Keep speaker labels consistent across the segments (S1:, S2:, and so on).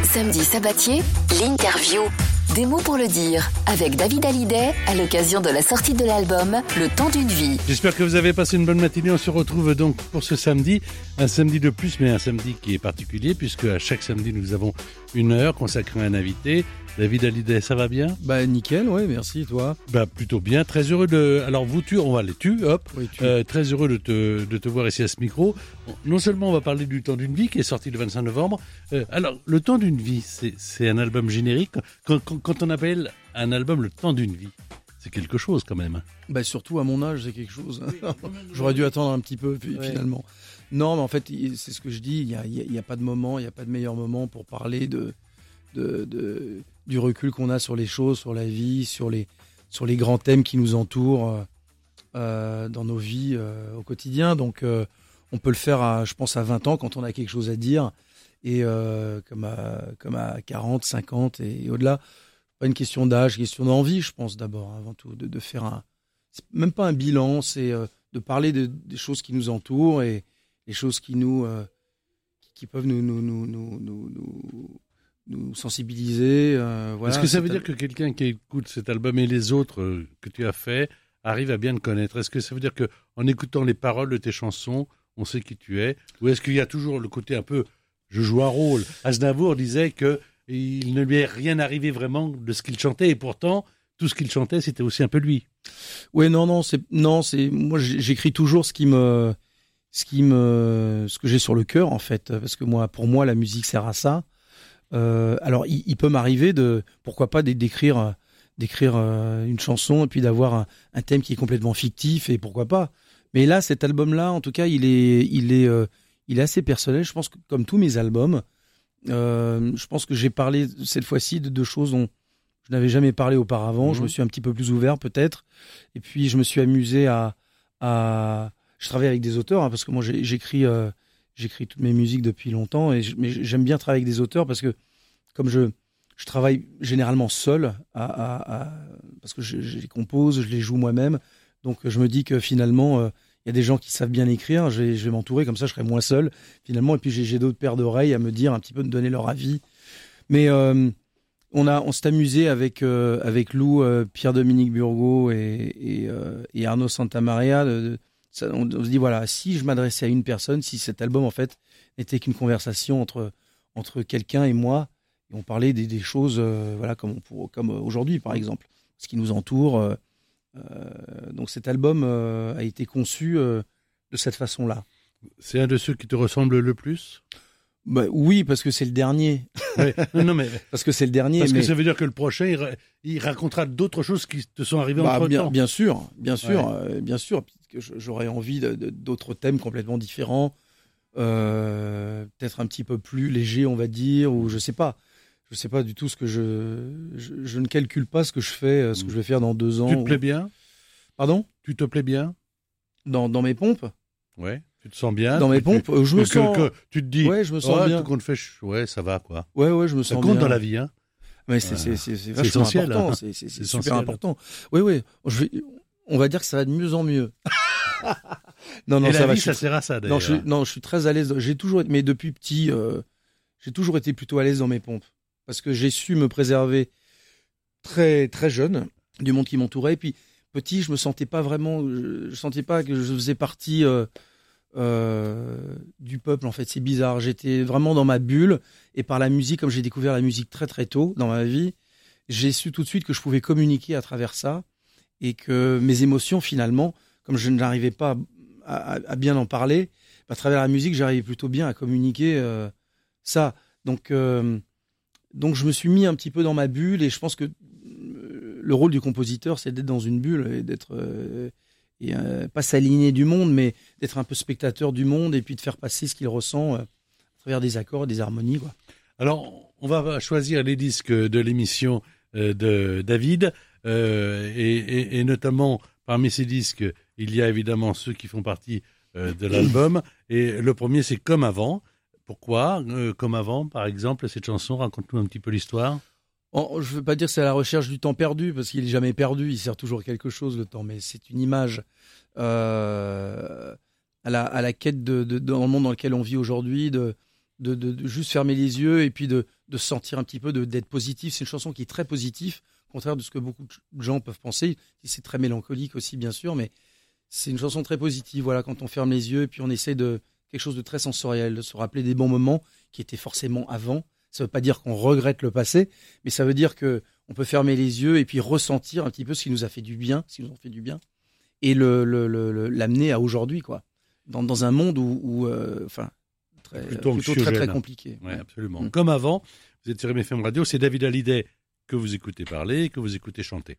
S1: Samedi Sabatier, l'interview. Des mots pour le dire, avec David Hallyday, à l'occasion de la sortie de l'album Le Temps d'une vie.
S2: J'espère que vous avez passé une bonne matinée. On se retrouve donc pour ce samedi. Un samedi de plus, mais un samedi qui est particulier, puisque à chaque samedi, nous avons une heure consacrée à un invité. David Hallyday, ça va bien ?
S3: Bah nickel, ouais, merci, toi.
S2: Bah plutôt bien, très heureux de... Alors vous, on va les hop.
S3: Oui,
S2: très heureux de te voir ici à ce micro. Non seulement on va parler du Temps d'une vie, qui est sorti le 25 novembre. Alors, Le Temps d'une vie, c'est un album générique. Quand on appelle un album Le Temps d'une vie, c'est quelque chose quand même.
S3: Bah surtout à mon âge, c'est quelque chose. J'aurais dû attendre un petit peu, finalement. Non, mais en fait, c'est ce que je dis, il n'y a pas de moment, il n'y a pas de meilleur moment pour parler du recul qu'on a sur les choses, sur la vie, sur les grands thèmes qui nous entourent dans nos vies au quotidien. Donc, on peut le faire, je pense, à 20 ans quand on a quelque chose à dire. Et comme à 40, 50 et au-delà, pas une question d'âge, question d'envie, je pense d'abord, avant tout, de faire c'est même pas un bilan, c'est de parler des choses qui nous entourent et les choses qui qui peuvent nous sensibiliser. Voilà.
S2: Est-ce que ça veut dire que quelqu'un qui écoute cet album et les autres que tu as fait arrive à bien te connaître ? Est-ce que ça veut dire qu'en écoutant les paroles de tes chansons, on sait qui tu es ? Ou est-ce qu'il y a toujours le côté un peu « je joue un rôle » ? Aznavour disait qu'il ne lui est rien arrivé vraiment de ce qu'il chantait, et pourtant, tout ce qu'il chantait, c'était aussi un peu lui.
S3: Oui, non, c'est moi j'écris toujours ce que j'ai sur le cœur, en fait, parce que pour moi, la musique sert à ça. Alors, il peut m'arriver pourquoi pas d'écrire une chanson et puis d'avoir un thème qui est complètement fictif, et pourquoi pas. Mais là, cet album-là, en tout cas, il est assez personnel. Je pense que comme tous mes albums, je pense que j'ai parlé cette fois-ci de choses dont je n'avais jamais parlé auparavant. Je me suis un petit peu plus ouvert peut-être, et puis je me suis amusé je travaille avec des auteurs, parce que moi j'écris toutes mes musiques depuis longtemps, mais j'aime bien travailler avec des auteurs parce que comme je travaille généralement seul, parce que je les compose, je les joue moi-même, donc je me dis que finalement il y a des gens qui savent bien écrire, je vais m'entourer, comme ça je serai moins seul finalement, et puis j'ai d'autres paires d'oreilles à me dire un petit peu, de donner leur avis. Mais on s'est amusé avec Lou, Pierre-Dominique Burgot et Arnaud Santamaria. On se dit, voilà, si je m'adressais à une personne, si cet album en fait n'était qu'une conversation entre quelqu'un et moi, et on parlait des choses voilà, comme aujourd'hui par exemple, ce qui nous entoure. Donc cet album a été conçu de cette façon-là.
S2: C'est un de ceux qui te ressemble le plus ?
S3: Bah, oui, parce que c'est le dernier.
S2: Ouais. Non, mais
S3: parce que c'est le dernier.
S2: Parce que ça veut dire que le prochain, il racontera d'autres choses qui te sont arrivées entre-temps.
S3: Bien sûr.
S2: Ouais.
S3: Bien sûr. J'aurais envie d'autres thèmes complètement différents, peut-être un petit peu plus légers, on va dire, ou je sais pas du tout ce que je ne calcule pas ce que je fais, ce que je vais faire dans 2 ans.
S2: Tu te plais bien ?
S3: Pardon ?
S2: Tu te plais bien ?
S3: Dans mes pompes ?
S2: Ouais. Tu te sens bien ?
S3: Dans mes pompes, je me sens.
S2: Tu te dis,
S3: ouais, je me sens bien.
S2: Tout compte fait, ouais, ça va quoi.
S3: Ouais, je me sens bien.
S2: Ça compte dans la vie, hein.
S3: Mais c'est vachement
S2: essentiel,
S3: important.
S2: Hein.
S3: C'est super important. Oui. On va dire que ça va de mieux en mieux. Non,
S2: et
S3: ça
S2: la
S3: va.
S2: vie, ça sert à ça d'ailleurs.
S3: Je suis très à l'aise. Mais depuis petit, j'ai toujours été plutôt à l'aise dans mes pompes, parce que j'ai su me préserver très très jeune du monde qui m'entourait. Et puis petit, je sentais pas que je faisais partie du peuple, en fait. C'est bizarre. J'étais vraiment dans ma bulle, et par la musique, comme j'ai découvert la musique très très tôt dans ma vie, j'ai su tout de suite que je pouvais communiquer à travers ça, et que mes émotions, finalement, comme je n'arrivais pas à bien en parler, à travers la musique, j'arrivais plutôt bien à communiquer ça. Donc je me suis mis un petit peu dans ma bulle, et je pense que le rôle du compositeur, c'est d'être dans une bulle et d'être pas s'aligner du monde, mais d'être un peu spectateur du monde, et puis de faire passer ce qu'il ressent à travers des accords, des harmonies, quoi.
S2: Alors, on va choisir les disques de l'émission de David, et notamment parmi ces disques, il y a évidemment ceux qui font partie de l'album, et le premier c'est Comme avant. Pourquoi Comme avant, par exemple, cette chanson, raconte-nous un petit peu l'histoire.
S3: Je ne veux pas dire que c'est à la recherche du temps perdu, parce qu'il n'est jamais perdu, il sert toujours à quelque chose, le temps, mais c'est une image à la quête dans le monde dans lequel on vit aujourd'hui, de juste fermer les yeux et puis de sentir un petit peu, d'être positif. C'est une chanson qui est très positive, au contraire de ce que beaucoup de gens peuvent penser. C'est très mélancolique aussi, bien sûr, mais c'est une chanson très positive. Voilà, quand on ferme les yeux et puis on essaie de quelque chose de très sensoriel, de se rappeler des bons moments qui étaient forcément avant. Ça veut pas dire qu'on regrette le passé, mais ça veut dire que on peut fermer les yeux et puis ressentir un petit peu ce qui nous a fait du bien, ce qui nous a fait du bien, et l'amener à aujourd'hui, quoi. Dans un monde où plutôt très compliqué.
S2: Ouais, absolument. Comme avant, vous êtes sur MFM Radio, c'est David Hallyday que vous écoutez parler, que vous écoutez chanter.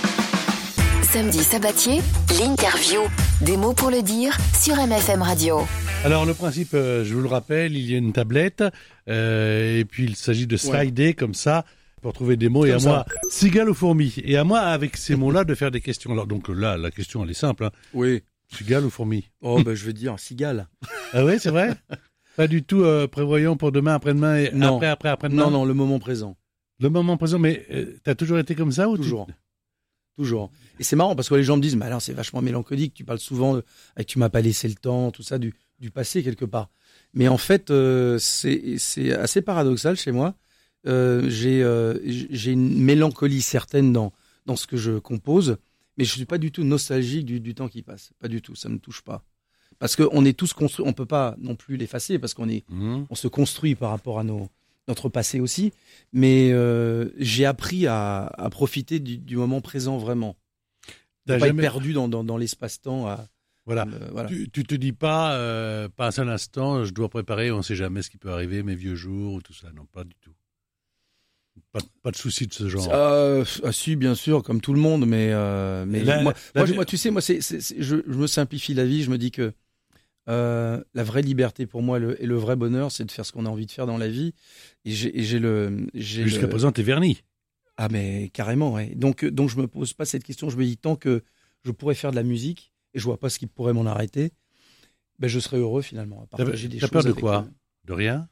S1: Samedi Sabatier, l'interview. Des mots pour le dire sur MFM Radio.
S2: Alors le principe, je vous le rappelle, il y a une tablette et puis il s'agit de slider comme ça pour trouver des mots. Comme et à moi, cigale ou fourmi. Et à moi, avec ces mots-là, de faire des questions. Alors donc là, la question elle est simple. Hein.
S3: Oui.
S2: Cigale ou fourmi?
S3: Oh je vais dire cigale.
S2: Ah oui, c'est vrai? Pas du tout prévoyant pour demain, après-demain et
S3: non.
S2: après-demain?
S3: Non, le moment présent.
S2: Le moment présent, mais t'as toujours été comme ça ou
S3: Toujours. Et c'est marrant parce que les gens me disent, mais alors c'est vachement mélancolique, tu parles souvent et tu m'as pas laissé le temps, tout ça, du passé quelque part. Mais en fait, c'est assez paradoxal chez moi. J'ai une mélancolie certaine dans ce que je compose, mais je suis pas du tout nostalgique du temps qui passe. Pas du tout, ça me touche pas. Parce qu'on est tous construits, on peut pas non plus l'effacer parce qu'on se construit par rapport à notre passé aussi, mais j'ai appris à profiter du moment présent vraiment. Pas être perdu dans l'espace-temps.
S2: Voilà. Tu te dis pas un seul instant, je dois préparer, on ne sait jamais ce qui peut arriver, mes vieux jours ou tout ça. Non, pas du tout. Pas de souci de ce genre.
S3: Si, bien sûr, comme tout le monde, mais moi, tu sais, je me simplifie la vie. Je me dis que la vraie liberté pour moi et le vrai bonheur, c'est de faire ce qu'on a envie de faire dans la vie. Et
S2: jusqu'à présent, t'es verni.
S3: Ah mais carrément, ouais. Donc je me pose pas cette question. Je me dis tant que je pourrais faire de la musique et je vois pas ce qui pourrait m'en arrêter, ben je serais heureux finalement.
S2: T'as peur de quoi? De rien?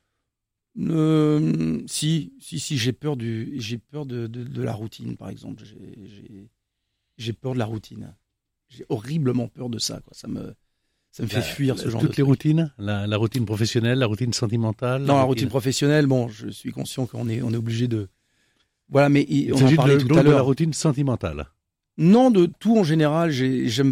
S3: Si, j'ai peur de la routine, par exemple. J'ai peur de la routine. J'ai horriblement peur de ça, quoi. Ça me fait fuir ce genre de
S2: toutes les routines, la routine professionnelle, la routine sentimentale.
S3: Non, la routine professionnelle, bon, je suis conscient qu'on est obligé de. Voilà, mais on en
S2: parlait
S3: tout à l'heure.
S2: De la routine sentimentale.
S3: Non, de tout en général. J'aime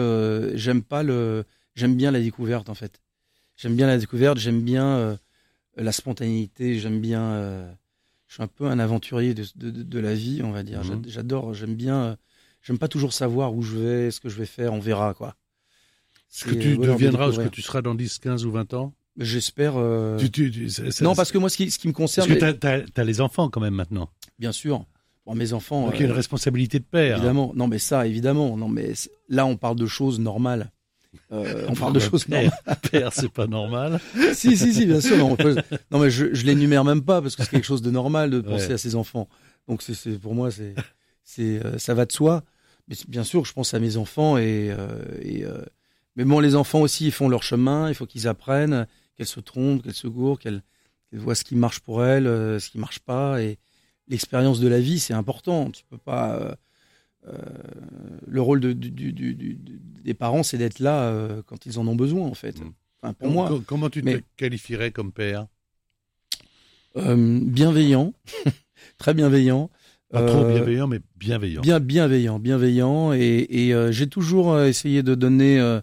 S3: bien la découverte en fait. J'aime bien la découverte. J'aime bien la spontanéité. J'aime bien. Je suis un peu un aventurier de la vie, on va dire. J'adore. J'aime pas toujours savoir où je vais, ce que je vais faire. On verra quoi.
S2: Ce que tu deviendras, ce que tu seras dans 10, 15 ou 20 ans.
S3: J'espère. Non, parce que moi, ce qui me concerne.
S2: Parce que t'as les enfants quand même maintenant.
S3: Bien sûr. Bon, mes enfants.
S2: Donc il y a une responsabilité de père.
S3: Évidemment. Non, mais ça, évidemment. Non, mais là, on parle de choses normales. On parle de choses normales.
S2: Père, c'est pas normal.
S3: si, bien sûr. Non, mais je l'énumère même pas parce que c'est quelque chose de normal de penser à ses enfants. Donc pour moi, ça va de soi. Mais bien sûr, je pense à mes enfants mais bon, les enfants aussi, ils font leur chemin. Il faut qu'ils apprennent, qu'elles se trompent, qu'elles se gourent, qu'elles voient ce qui marche pour elles, ce qui marche pas. Et l'expérience de la vie, c'est important. Tu peux pas. Le rôle des parents, c'est d'être là quand ils en ont besoin, en fait. Enfin, pour moi.
S2: Comment tu te qualifierais comme père?
S3: Bienveillant, très bienveillant.
S2: Pas trop bienveillant, mais bienveillant.
S3: Bienveillant. Et j'ai toujours essayé de donner.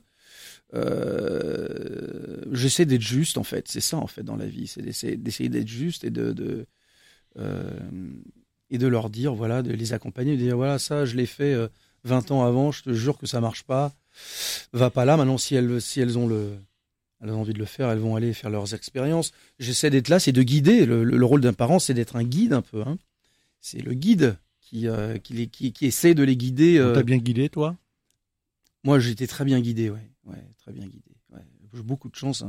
S3: J'essaie d'être juste, en fait. C'est ça, en fait, dans la vie. C'est d'essayer d'être juste et de leur dire, voilà, de les accompagner, de dire, voilà, ça, je l'ai fait 20 ans avant, je te jure que ça marche pas. Va pas là. Maintenant, si elles ont envie de le faire, elles vont aller faire leurs expériences. J'essaie d'être là, c'est de guider. Le rôle d'un parent, c'est d'être un guide un peu. Hein. C'est le guide qui essaie de les guider.
S2: T'as bien guidé, toi?
S3: Moi, j'ai été très bien guidé, ouais, très bien guidé. Ouais. J'ai beaucoup de chance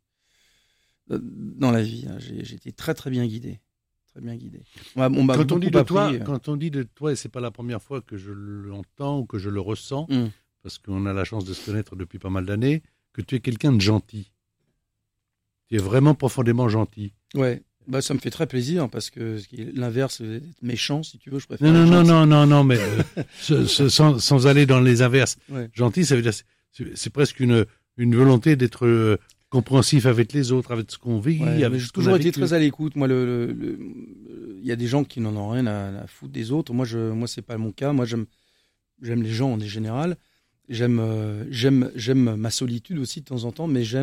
S3: dans la vie. Hein. J'ai été très très bien guidé. Très bien guidé.
S2: Quand on dit de toi, et c'est pas la première fois que je l'entends ou que je le ressens, parce qu'on a la chance de se connaître depuis pas mal d'années, que tu es quelqu'un de gentil. Tu es vraiment profondément gentil.
S3: Ouais. Ça me fait très plaisir parce que l'inverse, d'être méchant, si tu veux, je préfère.
S2: Non, mais sans aller dans les inverses.
S3: Ouais.
S2: Gentil, ça veut dire c'est presque une volonté d'être compréhensif avec les autres, avec ce qu'on vit.
S3: Ouais,
S2: avec
S3: j'ai
S2: ce qu'on
S3: toujours
S2: a
S3: été
S2: vécu.
S3: très à l'écoute. Moi, il y a des gens qui n'en ont rien à foutre des autres. Moi, c'est pas mon cas. Moi, j'aime les gens en général. J'aime ma solitude aussi de temps en temps, mais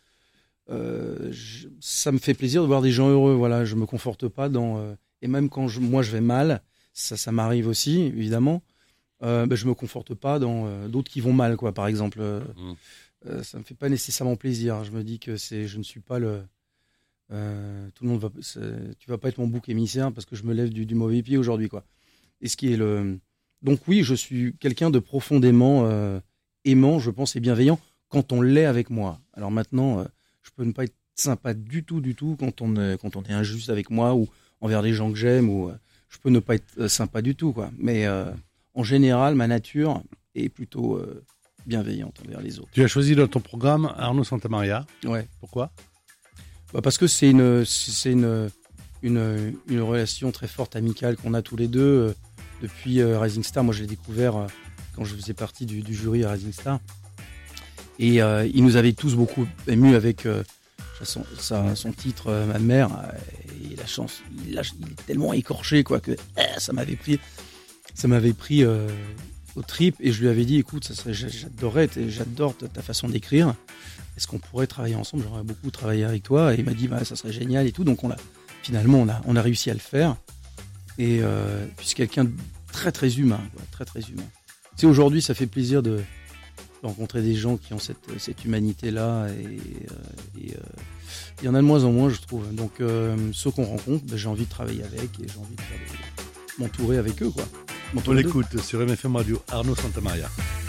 S3: ça me fait plaisir de voir des gens heureux. Voilà, je me conforte pas dans. Et même quand moi je vais mal, ça m'arrive aussi évidemment. Je me conforte pas dans d'autres qui vont mal, quoi. Par exemple, ça me fait pas nécessairement plaisir. Je me dis que je ne suis pas tout le monde tu vas pas être mon bouc émissaire parce que je me lève du mauvais pied aujourd'hui, quoi. Et ce qui est donc oui, je suis quelqu'un de profondément aimant, je pense, et bienveillant quand on l'est avec moi. Alors maintenant, je peux ne pas être sympa du tout quand on est injuste avec moi ou envers les gens que j'aime, ou je peux ne pas être sympa du tout, quoi. Mais en général, ma nature est plutôt bienveillante envers les autres.
S2: Tu as choisi dans ton programme Arnaud Santamaria.
S3: Ouais.
S2: Pourquoi ?
S3: Parce que c'est une relation très forte, amicale qu'on a tous les deux depuis Rising Star. Moi, je l'ai découvert quand je faisais partie du jury à Rising Star. Et il nous avait tous beaucoup émus avec son titre Ma mère. Et la chance, il est tellement écorché, quoi, que ça m'avait pris au trip. Et je lui avais dit, écoute, j'adore ta façon d'écrire. Est-ce qu'on pourrait travailler ensemble ? J'aurais beaucoup travaillé avec toi. Et il m'a dit, ça serait génial et tout. Donc finalement, on a réussi à le faire. Et puis c'est quelqu'un de très très humain, quoi, très très humain. Tu sais, aujourd'hui, ça fait plaisir de rencontrer des gens qui ont cette humanité-là. Et il y en a de moins en moins, je trouve. Donc ceux qu'on rencontre, j'ai envie de travailler avec et j'ai envie de m'entourer avec eux, quoi.
S2: On l'écoute sur MFM Radio, Arnaud Santamaria.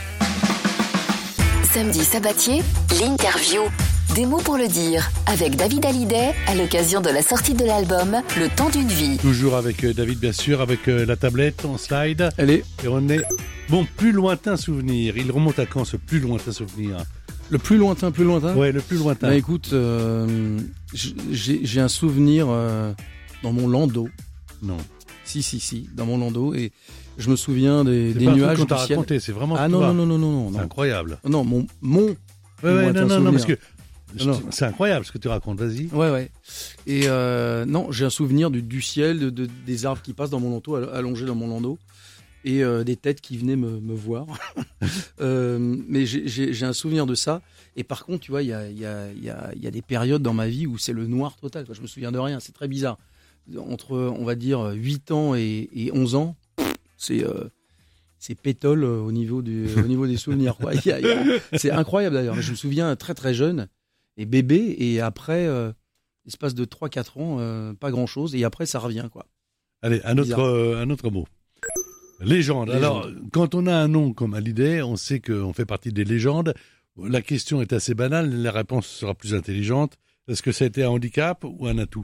S1: Samedi Sabatier, l'interview. Des mots pour le dire, avec David Hallyday, à l'occasion de la sortie de l'album Le temps d'une vie.
S2: Toujours avec David, bien sûr, avec la tablette en slide.
S3: Allez.
S2: Et on est... Bon, plus lointain souvenir. Il remonte à quand, ce plus lointain souvenir ?
S3: Le plus lointain ?
S2: Ouais, le plus lointain.
S3: Écoute, j'ai un souvenir dans mon landau.
S2: Non.
S3: Si, dans mon landau. Et je me souviens des
S2: nuages
S3: nuages
S2: qu'on
S3: du
S2: t'a
S3: ciel.
S2: raconté, c'est vraiment
S3: Non.
S2: C'est incroyable.
S3: Non, mon
S2: Ouais,
S3: lointain
S2: non, parce que
S3: Non.
S2: c'est incroyable ce que tu racontes, vas-y.
S3: Ouais. Et non, j'ai un souvenir du ciel, des arbres qui passent dans mon landau, allongés dans mon landau, et des têtes qui venaient me voir. Mais j'ai un souvenir de ça. Et par contre, tu vois, il y a des périodes dans ma vie où c'est le noir total, quoi. Je me souviens de rien, c'est très bizarre. Entre, on va dire, 8 ans et 11 ans, c'est pétole au niveau des souvenirs, quoi. C'est incroyable d'ailleurs. Je me souviens très très jeune et bébé, et après, l'espace de 3-4 ans, pas grand chose, et après ça revient, quoi.
S2: Allez, un autre mot. Légende. Alors, quand on a un nom comme Hallyday, on sait qu'on fait partie des légendes. La question est assez banale, la réponse sera plus intelligente. Est-ce que ça a été un handicap ou un atout ?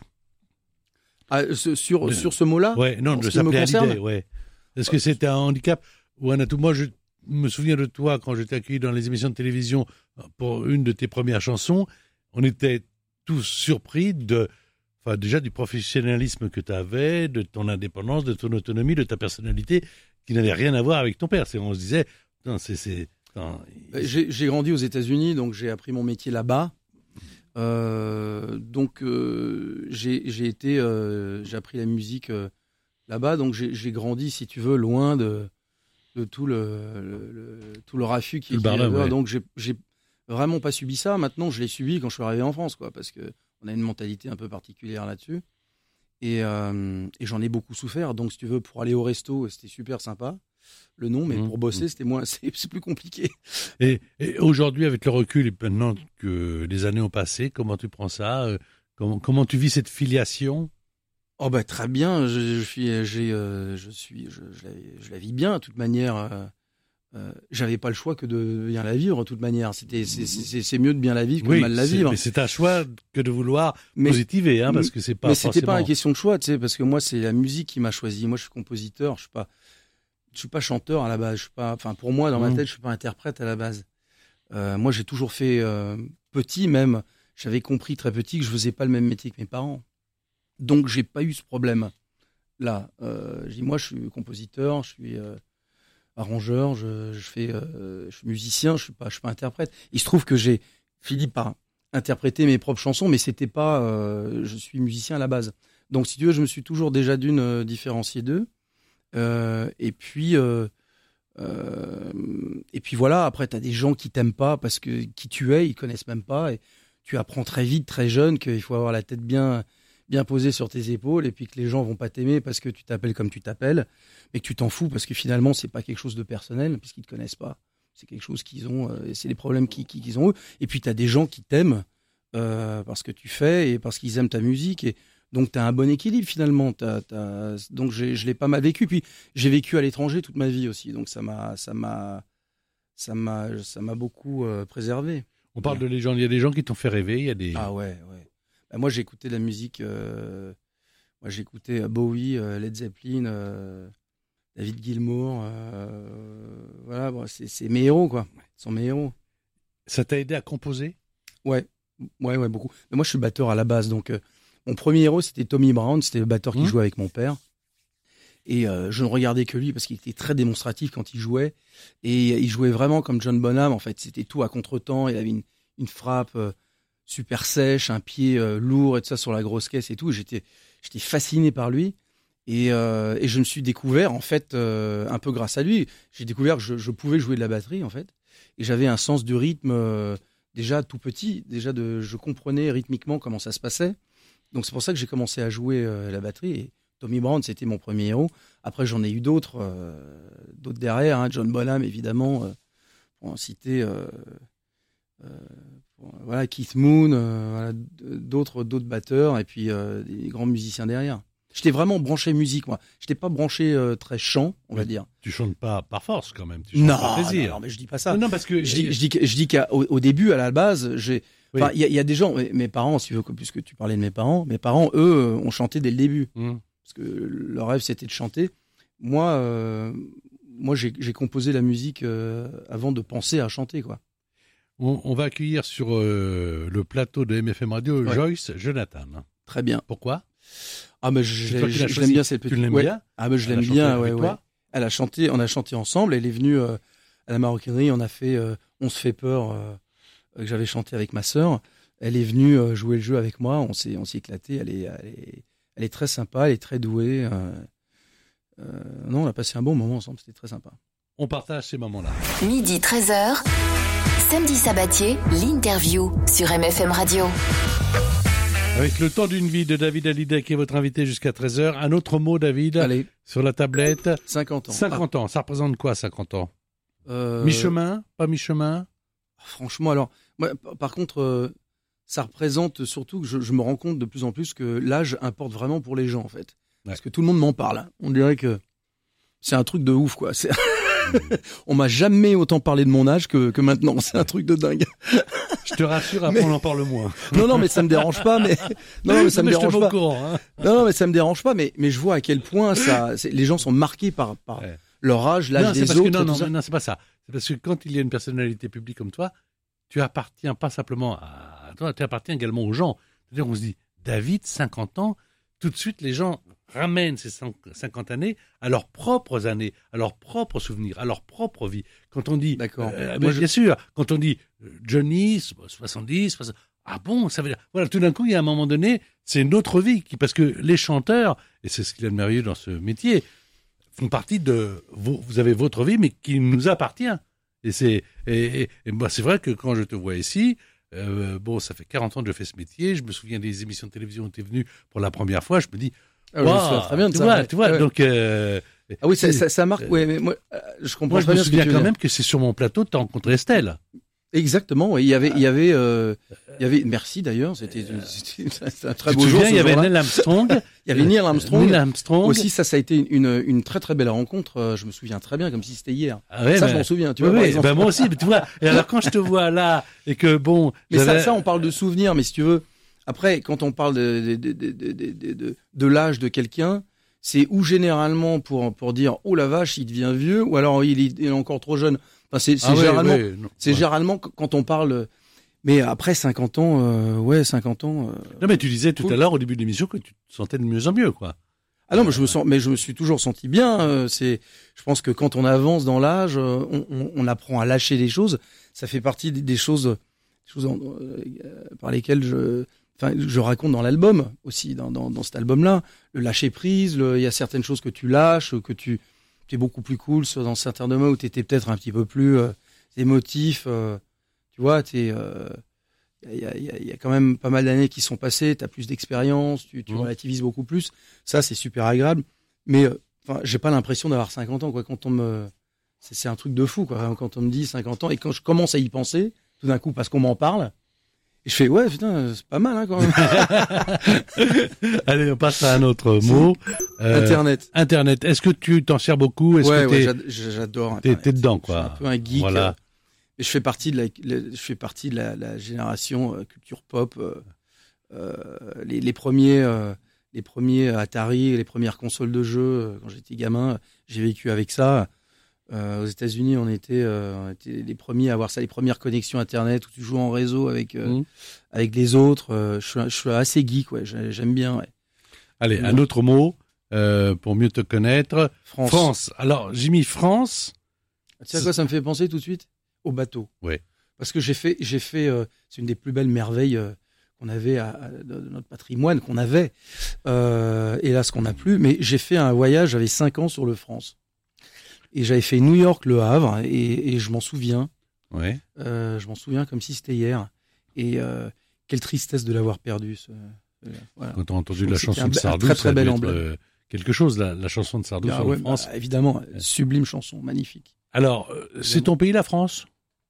S3: Sur ce mot-là ?
S2: Ouais, non, de s'appeler Hallyday, ouais. Est-ce que c'était un handicap ou un atout ? Moi, je me souviens de toi quand j'étais accueilli dans les émissions de télévision pour une de tes premières chansons. On était tous surpris déjà du professionnalisme que tu avais, de ton indépendance, de ton autonomie, de ta personnalité, qui n'avait rien à voir avec ton père. On se disait,
S3: j'ai grandi aux États-Unis, donc j'ai appris mon métier là-bas. J'ai appris la musique là-bas, donc j'ai grandi, si tu veux, loin de tout le raffut qui est là-bas. Ouais. Donc j'ai vraiment pas subi ça. Maintenant, je l'ai subi quand je suis arrivé en France, quoi, parce que on a une mentalité un peu particulière là-dessus. Et j'en ai beaucoup souffert. Donc, si tu veux, pour aller au resto, c'était super sympa, le nom, mais pour bosser, c'est plus compliqué.
S2: Et aujourd'hui, avec le recul, et maintenant que les années ont passé, comment tu prends ça ? Comment tu vis cette filiation ?
S3: Oh bah très bien. Je la vis bien, de toute manière. J'avais pas le choix que de bien la vivre, de toute manière. C'est mieux de bien la vivre que de mal la vivre.
S2: Mais c'est un choix que de vouloir positiver, parce que c'est pas.
S3: Mais c'était pas une question de choix, tu sais, parce que moi, c'est la musique qui m'a choisi. Moi, je suis compositeur. Je suis pas chanteur à la base. Pour moi, dans ma tête, je suis pas interprète à la base. Moi, j'ai toujours fait petit, même. J'avais compris très petit que je faisais pas le même métier que mes parents. Donc, j'ai pas eu ce problème. Là, moi, je suis compositeur, je suis arrangeur, je suis musicien, je suis pas interprète. Il se trouve que j'ai fini par interpréter mes propres chansons, mais c'était pas. Je suis musicien à la base. Donc, si tu veux, je me suis toujours déjà différencié d'eux. Et puis voilà. Après, t'as des gens qui t'aiment pas parce que qui tu es, ils connaissent même pas. Et tu apprends très vite, très jeune, qu'il faut avoir la tête bien posée sur tes épaules, et puis que les gens vont pas t'aimer parce que tu t'appelles comme tu t'appelles, mais que tu t'en fous parce que finalement c'est pas quelque chose de personnel puisqu'ils te connaissent pas. C'est quelque chose qu'ils ont, c'est des problèmes qu'ils ont eux. Et puis t'as des gens qui t'aiment parce que tu fais et parce qu'ils aiment ta musique, et donc t'as un bon équilibre finalement. Donc je l'ai pas mal vécu. Puis j'ai vécu à l'étranger toute ma vie aussi, donc ça m'a beaucoup préservé.
S2: On parle de légendes. Il y a des gens qui t'ont fait rêver. Il y a des.
S3: Ah ouais. Bah, moi j'écoutais de la musique. Moi j'écoutais Bowie, Led Zeppelin. David Gilmour, voilà, bon, c'est mes héros, quoi. Ce sont mes héros.
S2: Ça t'a aidé à composer ?
S3: Ouais, beaucoup. Mais moi, je suis batteur à la base, donc mon premier héros, c'était Tommy Brown, c'était le batteur qui jouait avec mon père. Et je ne regardais que lui parce qu'il était très démonstratif quand il jouait. Et il jouait vraiment comme John Bonham, en fait. C'était tout à contre-temps. Il avait une frappe super sèche, un pied lourd et tout ça sur la grosse caisse et tout. J'étais fasciné par lui. Et je me suis découvert, en fait, un peu grâce à lui. J'ai découvert que je pouvais jouer de la batterie, en fait. Et j'avais un sens du rythme déjà tout petit. Déjà, je comprenais rythmiquement comment ça se passait. Donc, c'est pour ça que j'ai commencé à jouer la batterie. Et Tommy Brown, c'était mon premier héros. Après, j'en ai eu d'autres derrière. Hein. John Bonham, évidemment, pour en citer. Voilà, Keith Moon, voilà, d'autres batteurs. Et puis, des grands musiciens derrière. J'étais vraiment branché musique, moi. J'étais pas branché très chant, on va dire.
S2: Tu chantes pas par force, quand même. Tu chantes par plaisir.
S3: Non, mais je dis pas ça.
S2: Non, parce que
S3: je dis qu'au début, à la base, enfin, il y a des gens. Mes parents, si tu veux, puisque tu parlais de mes parents, eux, ont chanté dès le début, parce que leur rêve c'était de chanter. Moi, j'ai composé la musique avant de penser à chanter, quoi.
S2: On va accueillir sur le plateau de MFM Radio Joyce Jonathan.
S3: Très bien.
S2: Pourquoi ?
S3: Ah, mais je l'aime bien, cette petite.
S2: Tu l'aimes bien ?
S3: Ah, mais je l'aime bien, ouais. Elle a chanté, on a chanté ensemble. Elle est venue à la Maroquinerie. On a fait On se fait peur, que j'avais chanté avec ma sœur. Elle est venue jouer le jeu avec moi. On s'est éclaté. Elle est très sympa. Elle est très douée. Non, on a passé un bon moment ensemble. C'était très sympa.
S2: On partage ces moments-là.
S1: Midi 13h, samedi Sabatier, l'interview sur MFM Radio.
S2: Avec le temps d'une vie de David Hallyday qui est votre invité jusqu'à 13h. Un autre mot, David,
S3: allez,
S2: sur la tablette.
S3: 50 ans.
S2: 50 ans, ça représente quoi, 50 ans ? Mi-chemin ? Pas mi-chemin ?
S3: Franchement, alors, moi, par contre, ça représente surtout que je me rends compte de plus en plus que l'âge importe vraiment pour les gens, en fait. Parce que tout le monde m'en parle. Hein. On dirait que c'est un truc de ouf, quoi. On m'a jamais autant parlé de mon âge que maintenant. C'est un truc de dingue.
S2: Je te rassure, après on en parle moins.
S3: Non, mais ça me dérange pas. Non, mais ça me dérange pas.
S2: Au courant, hein.
S3: Non, mais ça me dérange pas. Mais je vois à quel point les gens sont marqués par leur âge, l'âge des autres.
S2: Non, c'est pas ça. C'est parce que quand il y a une personnalité publique comme toi, tu appartiens pas simplement à toi, tu appartiens également aux gens. C'est-à-dire, on se dit, David, 50 ans, tout de suite, les gens ramènent ces 50 années à leurs propres années, à leurs propres souvenirs, à leur propre vie. Quand on dit,
S3: d'accord.
S2: Bien sûr, quand on dit Johnny, 70, ah bon, ça veut dire, voilà, tout d'un coup, il y a un moment donné, c'est une autre vie, parce que les chanteurs, et c'est ce qu'il y a de merveilleux dans ce métier, font partie de, vous avez votre vie, mais qui nous appartient. Et moi, c'est vrai que quand je te vois ici, ça fait 40 ans que je fais ce métier, je me souviens des émissions de télévision où tu es venu pour la première fois, je me dis,
S3: je me souviens très bien de ça.
S2: Tu vois, donc...
S3: ah oui, ça marque, mais moi, je comprends
S2: moi,
S3: très bien ce que tu veux dire.
S2: Je me souviens quand même que c'est sur mon plateau que tu as rencontré Estelle.
S3: Exactement, oui. Il y avait, merci d'ailleurs, c'était un très beau jour.
S2: Il y avait Neil Armstrong.
S3: Il y avait Neil Armstrong.
S2: Neil Armstrong.
S3: Aussi, ça a été une très très belle rencontre. Je me souviens très bien, comme si c'était hier.
S2: Ah ouais,
S3: ça, je m'en souviens, tu vois.
S2: Oui, moi aussi, tu vois. Et alors, quand je te vois là, et que bon.
S3: Mais ça, on parle de souvenirs, mais si tu veux, après, quand on parle de l'âge de quelqu'un, c'est ou généralement pour dire, oh la vache, il devient vieux, ou alors il est encore trop jeune. Enfin, c'est généralement quand on parle, mais après 50 ans, 50 ans.
S2: Non, mais tu disais tout à l'heure au début de l'émission que tu te sentais de mieux en mieux, quoi.
S3: Ah non, mais je me suis toujours senti bien. Je pense que quand on avance dans l'âge, on apprend à lâcher les choses. Ça fait partie des choses. choses par lesquelles je raconte dans l'album aussi, dans cet album-là. Le lâcher prise, il y a certaines choses que tu lâches, que tu es beaucoup plus cool, soit dans certains domaines où tu étais peut-être un petit peu plus émotif. Tu vois, il y a quand même pas mal d'années qui sont passées, tu as plus d'expérience, tu relativises beaucoup plus. Ça, c'est super agréable. Mais j'ai pas l'impression d'avoir 50 ans, quoi. Quand c'est un truc de fou, quoi. Quand on me dit 50 ans, et quand je commence à y penser, tout d'un coup, parce qu'on m'en parle, et je fais, ouais, putain, c'est pas mal, hein, quand même.
S2: Allez, on passe à un autre mot.
S3: Internet.
S2: Internet. Est-ce que tu t'en sers beaucoup?
S3: J'adore
S2: Internet. T'es dedans, quoi.
S3: Je suis un peu un geek.
S2: Voilà.
S3: Et je fais partie de la génération culture pop. Les premiers Atari, les premières consoles de jeux, quand j'étais gamin, j'ai vécu avec ça. Aux États-Unis, on était les premiers à avoir ça, les premières connexions Internet où tu joues en réseau avec les autres. Je suis assez geek, ouais, j'aime bien. Ouais.
S2: Allez, un autre mot pour mieux te connaître.
S3: France.
S2: Alors, j'ai mis France.
S3: Tu sais à quoi ça me fait penser tout de suite? Au bateau.
S2: Ouais.
S3: Parce que j'ai fait, c'est une des plus belles merveilles qu'on avait de notre patrimoine qu'on avait. Hélas, qu'on n'a plus. Mais j'ai fait un voyage, j'avais 5 ans sur le France. Et j'avais fait New York, Le Havre, et je m'en souviens.
S2: Ouais.
S3: Je m'en souviens comme si c'était hier. Et quelle tristesse de l'avoir perdu.
S2: Voilà. Quand tu as entendu la chanson de Sardou,
S3: très, très belle emblème.
S2: Quelque chose, la chanson de Sardou sur la France.
S3: Évidemment, sublime chanson, magnifique.
S2: Alors, c'est ton pays, la France?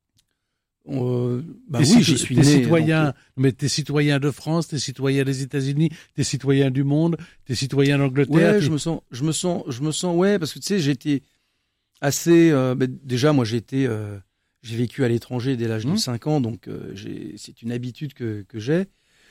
S3: Oui, j'y suis né.
S2: Citoyen, mais t'es citoyen de France, t'es citoyen des États-Unis, t'es citoyen du monde, t'es citoyen d'Angleterre.
S3: Ouais, je me sens, ouais, parce que tu sais, j'étais assez, déjà, moi, j'ai vécu à l'étranger dès l'âge de 5 ans, donc c'est une habitude que j'ai.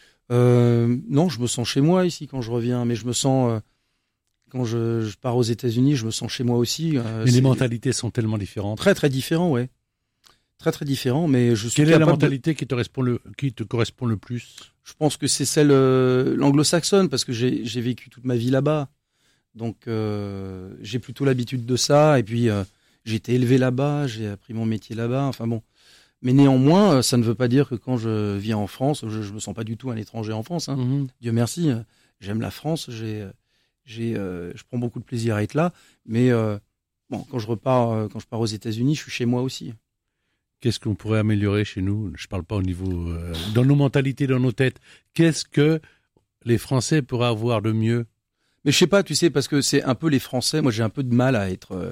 S3: Non, je me sens chez moi ici quand je reviens, mais je me sens, quand je pars aux États-Unis, je me sens chez moi aussi.
S2: Mais les mentalités sont tellement différentes.
S3: Très, très différents, ouais. Très, très différents, mais je suis
S2: Quelle est la mentalité qui te correspond le plus?
S3: Je pense que c'est celle l'anglo-saxonne, parce que j'ai vécu toute ma vie là-bas. Donc, j'ai plutôt l'habitude de ça. Et puis, j'ai été élevé là-bas, j'ai appris mon métier là-bas. Enfin bon. Mais néanmoins, ça ne veut pas dire que quand je viens en France, je me sens pas du tout un étranger en France. Hein. Dieu merci, j'aime la France, je prends beaucoup de plaisir à être là. Mais quand je pars aux États-Unis, je suis chez moi aussi.
S2: Qu'est-ce qu'on pourrait améliorer chez nous? Je parle pas au niveau dans nos mentalités, dans nos têtes. Qu'est-ce que les Français pourraient avoir de mieux?
S3: Mais je sais pas, tu sais, parce que c'est un peu les Français. Moi, j'ai un peu de mal à être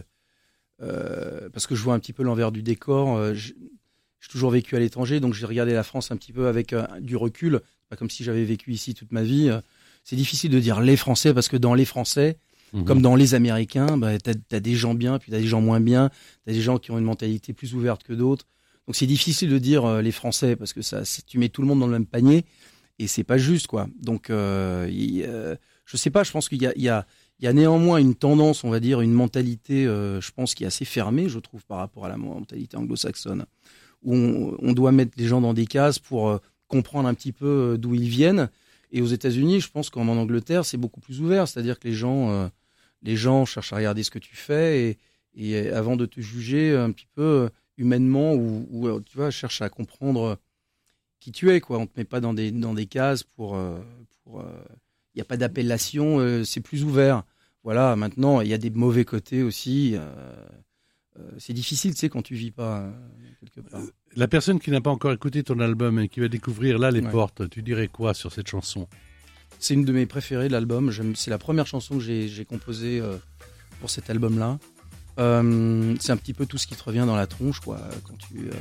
S3: parce que je vois un petit peu l'envers du décor. J'ai toujours vécu à l'étranger, donc j'ai regardé la France un petit peu avec du recul. Pas comme si j'avais vécu ici toute ma vie. C'est difficile de dire les Français parce que dans les Français, comme dans les Américains, t'as des gens bien, puis t'as des gens moins bien. T'as des gens qui ont une mentalité plus ouverte que d'autres. Donc c'est difficile de dire les Français parce que tu mets tout le monde dans le même panier et c'est pas juste, quoi. Donc je sais pas, je pense qu'il y a néanmoins une tendance, on va dire, une mentalité, je pense, qui est assez fermée, je trouve, par rapport à la mentalité anglo-saxonne, où on doit mettre les gens dans des cases pour comprendre un petit peu d'où ils viennent. Et aux États-Unis, je pense qu'en Angleterre, c'est beaucoup plus ouvert, c'est-à-dire que les gens cherchent à regarder ce que tu fais et avant de te juger un petit peu humainement ou tu vois, cherchent à comprendre qui tu es, quoi. On te met pas dans des cases pour y a pas d'appellation, c'est plus ouvert. Voilà, maintenant, il y a des mauvais côtés aussi. C'est difficile, tu sais, quand tu vis pas quelque part.
S2: La personne qui n'a pas encore écouté ton album et qui va découvrir là les portes, tu dirais quoi sur cette chanson?
S3: C'est une de mes préférées de l'album. C'est la première chanson que j'ai composée pour cet album-là. C'est un petit peu tout ce qui te revient dans la tronche, quoi. Quand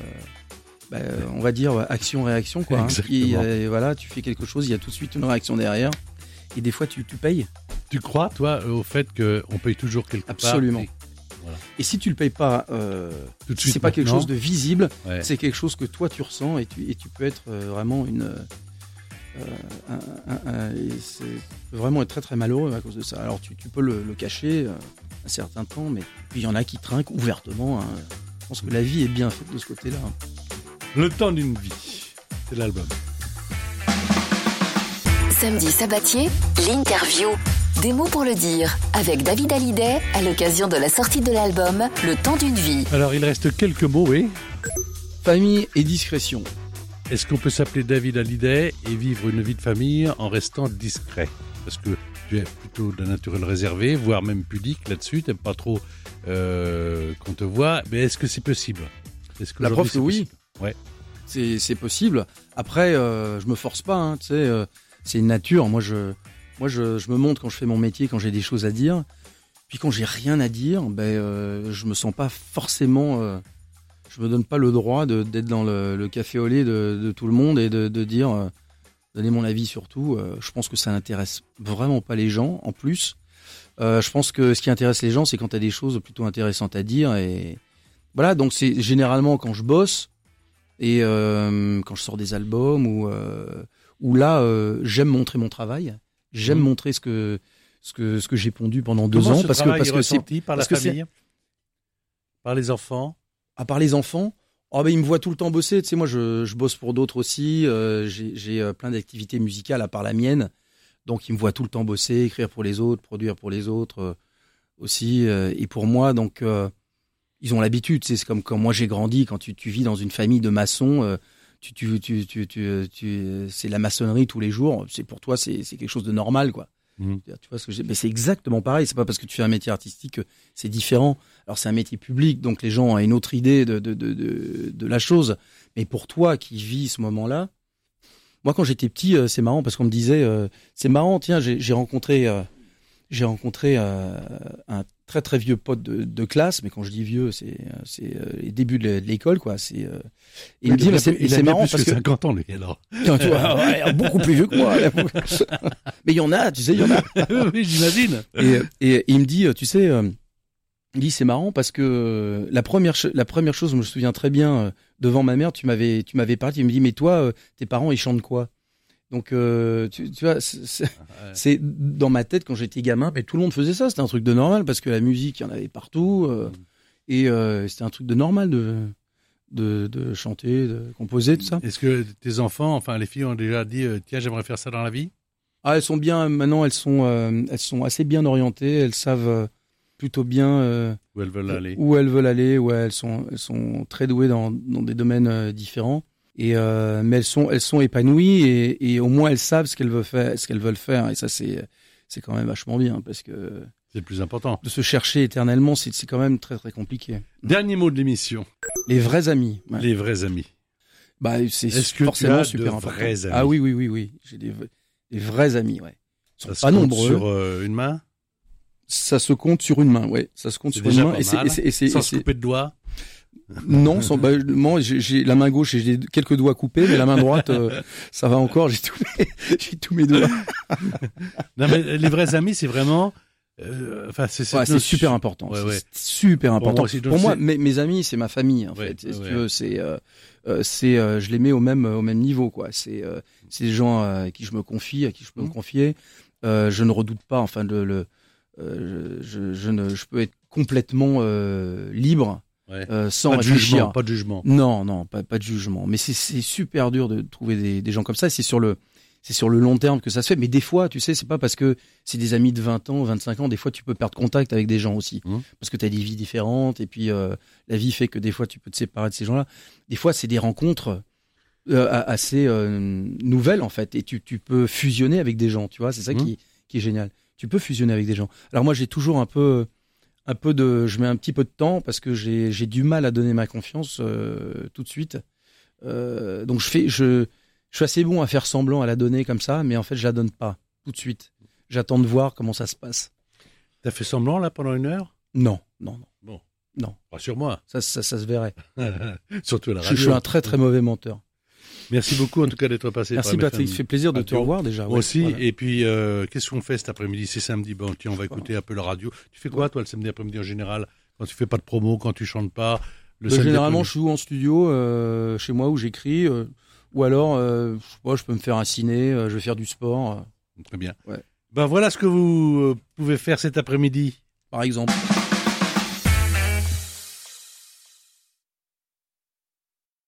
S3: on va dire action-réaction, quoi.
S2: Exactement.
S3: Voilà, tu fais quelque chose, il y a tout de suite une réaction derrière. Et des fois, tu payes.
S2: Tu crois, toi, au fait qu'on paye toujours quelque part?
S3: Absolument.
S2: Voilà.
S3: Et si tu le payes pas,
S2: tout de suite,
S3: c'est pas quelque chose de visible,
S2: ouais.
S3: C'est quelque chose que toi tu ressens et tu peux être vraiment tu peux vraiment être très très malheureux à cause de ça. Alors tu peux le cacher un certain temps, mais il y en a qui trinquent ouvertement. Hein. Je pense que la vie est bien faite de ce côté-là.
S2: Le temps d'une vie, c'est l'album.
S1: Samedi Sabatier, l'interview. Des mots pour le dire, avec David Hallyday, à l'occasion de la sortie de l'album Le temps d'une vie.
S2: Alors, il reste quelques mots, oui.
S3: Famille et discrétion.
S2: Est-ce qu'on peut s'appeler David Hallyday et vivre une vie de famille en restant discret? Parce que tu es plutôt d'un naturel réservé, voire même pudique là-dessus, t'aimes pas trop qu'on te voit, mais est-ce que c'est possible?
S3: La preuve que oui.
S2: Ouais.
S3: C'est possible. Après, je me force pas, hein, tu sais, c'est une nature. Moi, je me montre quand je fais mon métier, quand j'ai des choses à dire. Puis quand j'ai rien à dire, je me sens pas forcément... je me donne pas le droit d'être dans le café au lait de tout le monde et de dire... donner mon avis sur tout. Je pense que ça n'intéresse vraiment pas les gens. En plus, je pense que ce qui intéresse les gens, c'est quand tu as des choses plutôt intéressantes à dire. Et voilà, donc c'est généralement quand je bosse et quand je sors des albums où là, j'aime montrer mon travail. J'aime montrer ce que j'ai pondu pendant 2 ans.
S2: Parce que c'est par la famille, par les enfants.
S3: À part les enfants. Ils me voient tout le temps bosser. Tu sais, moi, je bosse pour d'autres aussi. J'ai plein d'activités musicales à part la mienne. Donc, ils me voient tout le temps bosser, écrire pour les autres, produire pour les autres aussi. Et pour moi, donc, ils ont l'habitude. Tu sais, c'est comme quand moi, j'ai grandi. Quand tu vis dans une famille de maçons, c'est la maçonnerie tous les jours. C'est pour toi, c'est quelque chose de normal, quoi. Tu vois ce que je dis? Mais c'est exactement pareil. C'est pas parce que tu fais un métier artistique que c'est différent. Alors c'est un métier public, donc les gens ont une autre idée de la chose. Mais pour toi qui vis ce moment-là, moi quand j'étais petit, c'est marrant parce qu'on me disait, c'est marrant, tiens, j'ai rencontré un très très vieux pote de classe, mais quand je dis vieux, c'est les débuts de l'école, quoi. Il me dit, c'est marrant parce que
S2: 50 ans lui alors.
S3: Ouais, beaucoup plus vieux que moi. Mais il y en a, tu sais, il y en a.
S2: Oui, j'imagine.
S3: Et il me dit, tu sais, il dit c'est marrant parce que la première chose, je me souviens très bien devant ma mère, tu m'avais parlé, il me dit mais toi, tes parents ils chantent quoi? Donc tu vois, c'est dans ma tête quand j'étais gamin, mais tout le monde faisait ça, c'était un truc de normal parce que la musique, il y en avait partout et c'était un truc de normal de chanter, de composer, tout ça.
S2: Est-ce que tes enfants, enfin les filles ont déjà dit tiens, j'aimerais faire ça dans la vie?
S3: Ah, elles sont bien maintenant, elles sont assez bien orientées, elles savent plutôt bien
S2: où elles veulent aller.
S3: Ouais, elles sont très douées dans des domaines différents. Mais elles sont épanouies et au moins elles savent ce qu'elles veulent faire. Et ça, c'est quand même vachement bien parce que
S2: c'est le plus important.
S3: De se chercher éternellement, c'est quand même très très compliqué.
S2: Dernier mot de l'émission.
S3: Les vrais amis. Ouais.
S2: Les vrais amis.
S3: C'est forcément super important.
S2: Vrais amis.
S3: Ah oui. J'ai des vrais amis, ouais.
S2: Ils sont pas nombreux. Sur une main.
S3: Ça se compte sur une main, ouais. Ça se compte sur une main.
S2: Sans se couper de doigts.
S3: Non, moi j'ai la main gauche et j'ai quelques doigts coupés, mais la main droite, ça va encore. J'ai tous mes doigts.
S2: Non, mais les vrais amis, c'est vraiment.
S3: C'est super important.
S2: Ouais.
S3: C'est super important. Pour moi, mes amis, c'est ma famille. En fait, si tu veux, je les mets au même niveau, quoi. C'est des gens à qui je me confie, à qui je peux me confier. Je ne redoute pas. Enfin, je peux être complètement libre. Sans
S2: pas
S3: réfléchir.
S2: Pas de jugement.
S3: Non, pas de jugement. Mais c'est super dur de trouver des gens comme ça. C'est sur le long terme que ça se fait. Mais des fois, tu sais, c'est pas parce que c'est des amis de 20 ans, 25 ans. Des fois, tu peux perdre contact avec des gens aussi. Parce que tu as des vies différentes. Et puis, la vie fait que des fois, tu peux te séparer de ces gens-là. Des fois, c'est des rencontres assez nouvelles, en fait. Et tu peux fusionner avec des gens, tu vois. C'est ça qui est génial. Tu peux fusionner avec des gens. Alors moi, j'ai toujours je mets un petit peu de temps parce que j'ai du mal à donner ma confiance tout de suite. Donc je suis assez bon à faire semblant à la donner comme ça, mais en fait je la donne pas tout de suite. J'attends de voir comment ça se passe.
S2: T'as fait semblant là pendant 1 heure?
S3: Non.
S2: Bon.
S3: Non.
S2: Rassure-moi.
S3: Ça se verrait.
S2: Surtout à la radio.
S3: Je suis un très très mauvais menteur.
S2: Merci beaucoup en tout cas d'être passé.
S3: Merci Patrick, ça fait plaisir de te revoir déjà.
S2: Moi aussi. Voilà. Et puis qu'est-ce qu'on fait cet après-midi? C'est samedi. Bon, tiens, on va écouter un peu la radio. Tu fais quoi toi le samedi après-midi en général? Quand tu fais pas de promo, quand tu chantes pas?
S3: Généralement, je suis en studio chez moi où j'écris, ou alors je peux me faire un ciné, je vais faire du sport.
S2: Très bien.
S3: Ouais.
S2: Ben voilà ce que vous pouvez faire cet après-midi.
S3: Par exemple.